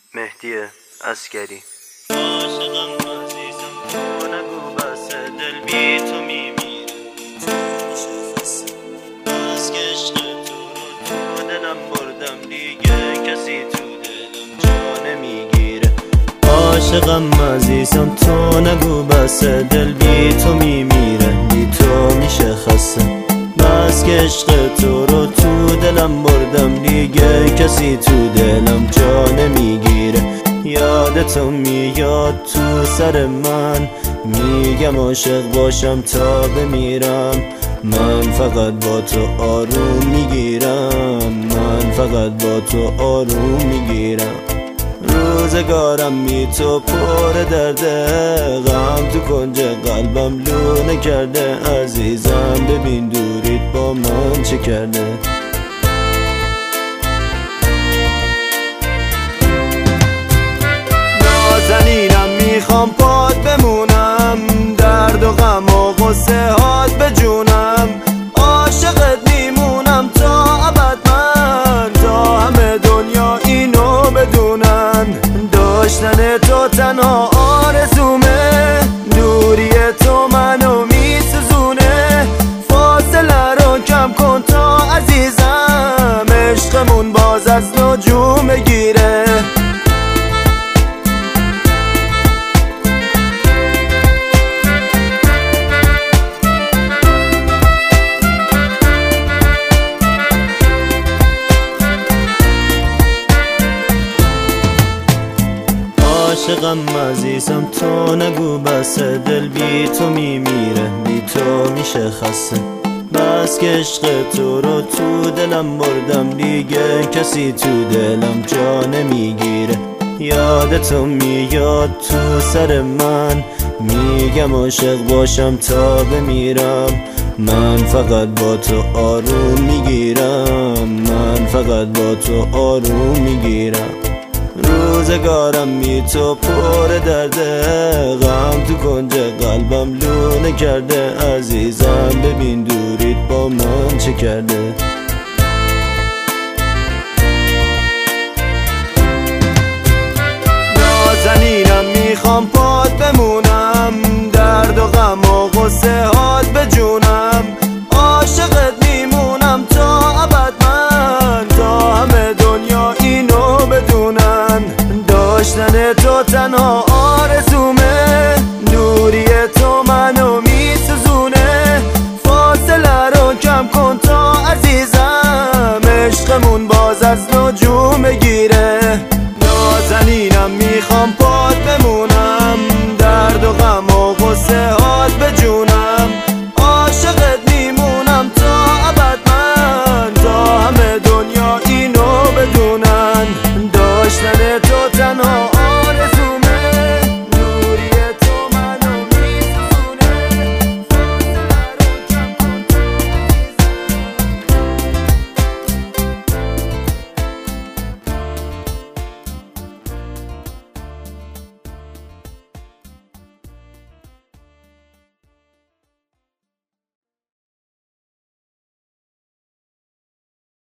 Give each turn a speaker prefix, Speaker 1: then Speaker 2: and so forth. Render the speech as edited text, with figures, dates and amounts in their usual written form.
Speaker 1: مهدی عسکری. عاشقم عزیزم تو نگو بس دل بی تو میمیره، از که عشق تو رو تو دلم بردم دیگه کسی تو دلم جا نمیگیره. عاشقم عزیزم تو نگو بس دل بی تو میمیره، بی تو میشه خسته، بس که عشق تو رو تو دلم بردم دیگه کسی تو دلم جا نمیگیره. یادتو میاد تو سر من، میگم عاشق باشم تا بمیرم، من فقط با تو آروم میگیرم، من فقط با تو آروم میگیرم. روزگارم بی تو پر درده، غم تو کنج قلبم لونه کرده، عزیزم ببین دوریت با من چه کرده. نازنینم میخوام پات بمونم، درد و غم و غصه هات بجونم، عاشقت میمونم تا ابد من، تا همه دنیا اینو بدونن، داشتن تو تنها آرزومه، دوری تو منو میسوزونه، فاصله رو کم کن تا عزیزم، عشقمون باز از نجوم بگیره. عاشقم عزیزم تو نگو بس دل بی تو میمیره، بی تو میشه خسته، بس که عشق تو رو تو دلم بردم دیگه کسی تو دلم جا نمیگیره. یادتو میاد تو سر من، میگم عاشق باشم تا بمیرم، من فقط با تو آروم میگیرم، من فقط با تو آروم میگیرم. روزگارم بی تو پر درده، غم تو کنج قلبم لونه کرده، عزیزم ببین دوریت با من چه کرده. نازنینم میخوام پات بمونم، درد و غم و غصه هات بجونم، عاشقت میمونم تا ابد من، تا همه دنیا اینو بدونن، داشتن تو تنها آرزومه، دوری تو منو میسوزونه، فاصله رو کم کن تا عزیزم، عشقمون باز از نجوم